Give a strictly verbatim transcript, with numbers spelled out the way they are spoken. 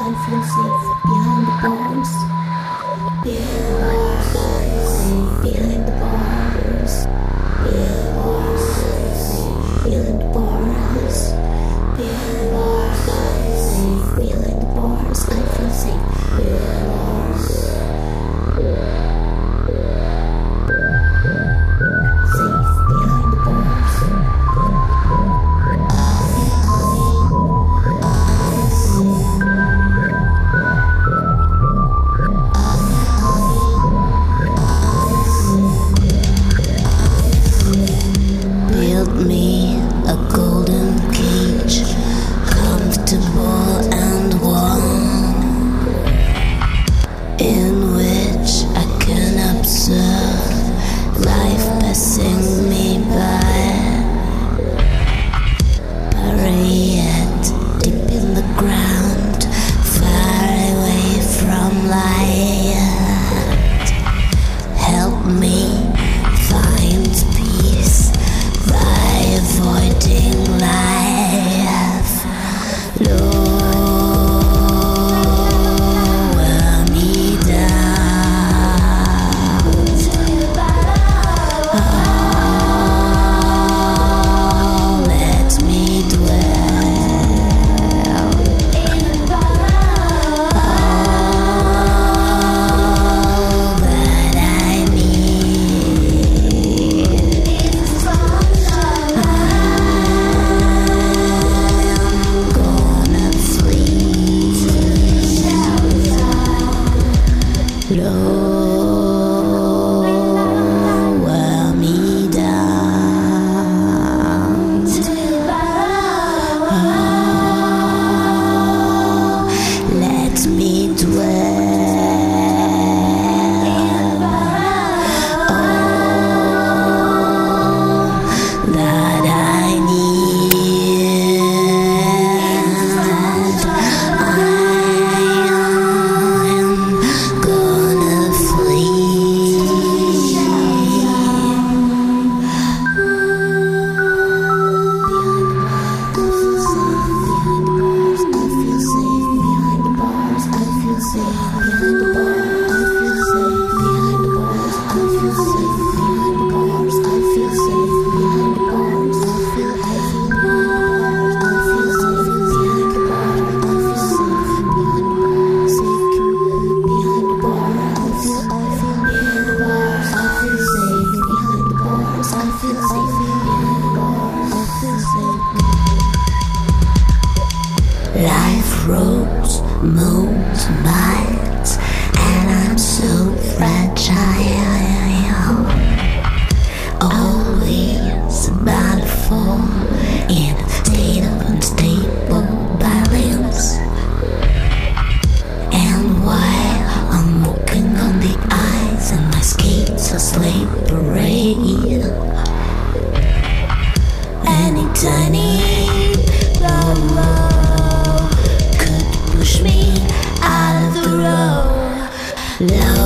I feel safe behind the bars. Behind behind the bars. Behind behind the bars. Behind behind the bars. I feel safe. Safe behind the bars. Build me a golden cage, comfortable and warm, in which I can observe life passing me by. Bury it deep in the ground, far away from light. Help me find peace by avoiding life. Lower me down. Oh, let me dwell. All that I need. I'm gonna flee. Lower me down. Oh, let me dwell. All that I need. I'm gonna flee. I feel safe behind the bars. I feel safe behind the bars. I feel safe behind the bars. I feel safe behind the bars. I feel safe behind the bars. I feel safe behind the bars. I feel safe behind the bars. Safe behind the bars. I feel behind the bars. I feel safe behind the bars. I feel safe behind the bars. I feel safe. Life rolls, moves, bites, and I'm so fragile. Always about to fall in a state of unstable balance. And while I'm walking on the ice and my skates are slippery, any tiny blow could push me out of the road. Love